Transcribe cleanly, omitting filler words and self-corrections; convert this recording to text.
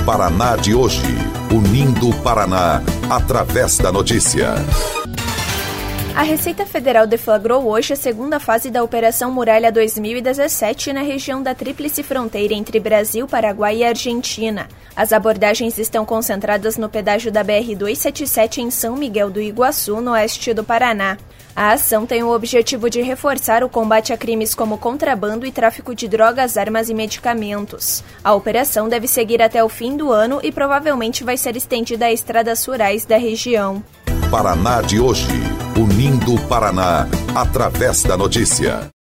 Paraná de hoje, unindo o Paraná através da notícia. A Receita Federal deflagrou hoje a segunda fase da Operação Muralha 2017 na região da Tríplice Fronteira entre Brasil, Paraguai e Argentina. As abordagens estão concentradas no pedágio da BR-277 em São Miguel do Iguaçu, no oeste do Paraná. A ação tem o objetivo de reforçar o combate a crimes como contrabando e tráfico de drogas, armas e medicamentos. A operação deve seguir até o fim do ano e provavelmente vai ser estendida a estradas rurais da região. Paraná de hoje, unindo o Paraná através da notícia.